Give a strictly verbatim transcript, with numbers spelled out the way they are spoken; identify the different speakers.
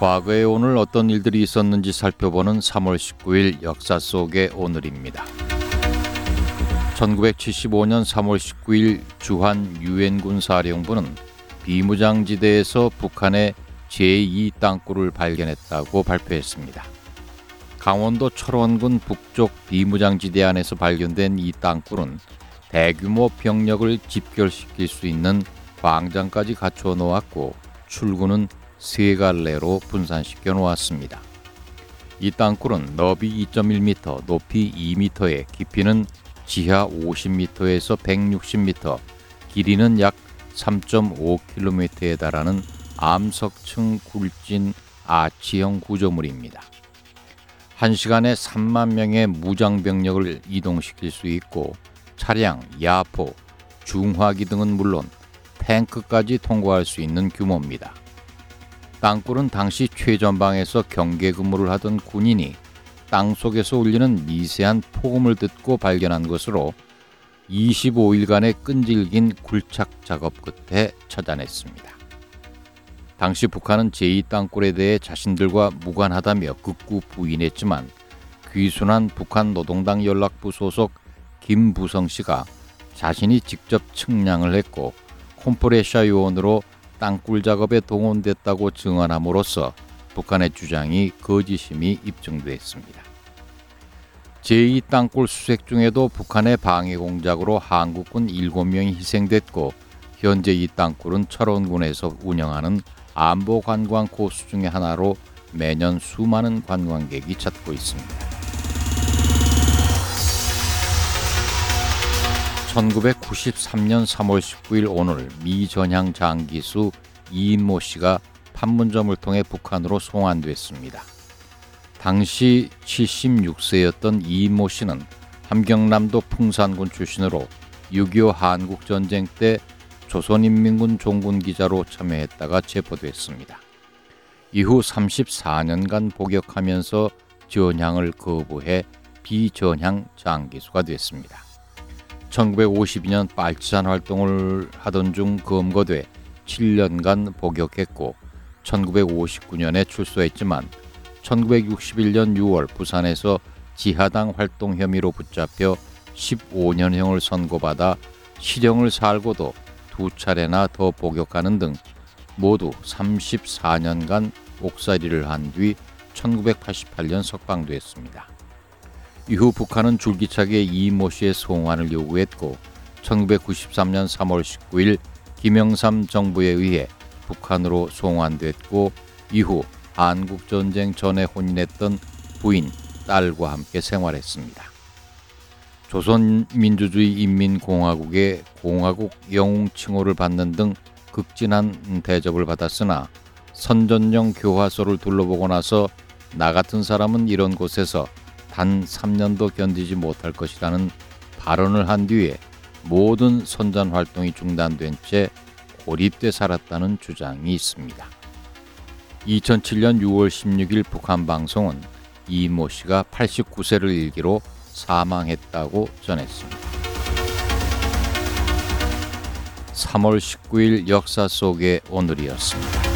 Speaker 1: 과거에 오늘 어떤 일들이 있었는지 살펴보는 삼월 십구일 역사 속의 오늘입니다. 천구백칠십오년 삼월 십구일 주한 유엔군 사령부는 비무장지대에서 북한의 제이 땅굴을 발견했다고 발표했습니다. 강원도 철원군 북쪽 비무장지대 안에서 발견된 이 땅굴은 대규모 병력을 집결시킬 수 있는 광장까지 갖춰 놓았고 출구는 세 갈래로 분산시켜 놓았습니다. 이 땅굴은 너비 이 점 일 미터, 높이 이 미터에 깊이는 지하 오십 미터에서 백육십 미터, 길이는 약 삼 점 오 킬로미터에 달하는 암석층 굴진 아치형 구조물입니다. 한 시간에 삼만 명의 무장병력을 이동시킬 수 있고 차량, 야포, 중화기 등은 물론 탱크까지 통과할 수 있는 규모입니다. 땅굴은 당시 최전방에서 경계 근무를 하던 군인이 땅속에서 울리는 미세한 폭음을 듣고 발견한 것으로 이십오일간의 끈질긴 굴착 작업 끝에 찾아냈습니다. 당시 북한은 제이 땅굴에 대해 자신들과 무관하다며 극구 부인했지만 귀순한 북한 노동당 연락부 소속 김부성 씨가 자신이 직접 측량을 했고 콤프레셔 요원으로 땅굴 작업에 동원됐다고 증언함으로써 북한의 주장이 거짓임이 입증됐습니다. 제이 땅굴 수색 중에도 북한의 방해 공작으로 한국군 일곱 명이 희생됐고 현재 이 땅굴은 철원군에서 운영하는 안보 관광 코스 중의 하나로 매년 수많은 관광객이 찾고 있습니다. 천구백구십삼년 삼월 십구일 오늘 미 전향 장기수 이인모 씨가 판문점을 통해 북한으로 송환됐습니다. 당시 칠십육 세였던 이인모 씨는 함경남도 풍산군 출신으로 육이오 한국전쟁 때 조선인민군 종군기자로 참여했다가 체포됐습니다. 이후 삼십사년간 복역하면서 전향을 거부해 비전향 장기수가 됐습니다. 천구백오십이년 빨치산 활동을 하던 중 검거돼 칠년간 복역했고 천구백오십구년에 출소했지만 천구백육십일년 유월 부산에서 지하당 활동 혐의로 붙잡혀 십오년형을 선고받아 실형을 살고도 두 차례나 더 복역하는 등 모두 삼십사년간 옥살이를 한 뒤 천구백팔십팔년 석방됐습니다. 이후 북한은 줄기차게 이인모 씨의 송환을 요구했고 천구백구십삼년 삼월 십구일 김영삼 정부에 의해 북한으로 송환됐고 이후 한국전쟁 전에 혼인했던 부인, 딸과 함께 생활했습니다. 조선민주주의인민공화국의 공화국 영웅 칭호를 받는 등 극진한 대접을 받았으나 선전용 교화소를 둘러보고 나서 나 같은 사람은 이런 곳에서 단 삼 년도 견디지 못할 것이라는 발언을 한 뒤에 모든 선전 활동이 중단된 채 고립돼 살았다는 주장이 있습니다. 이천칠년 유월 십육일 북한 방송은 이인모 씨가 팔십구 세를 일기로 사망했다고 전했습니다. 삼월 십구일 역사 속의 오늘이었습니다.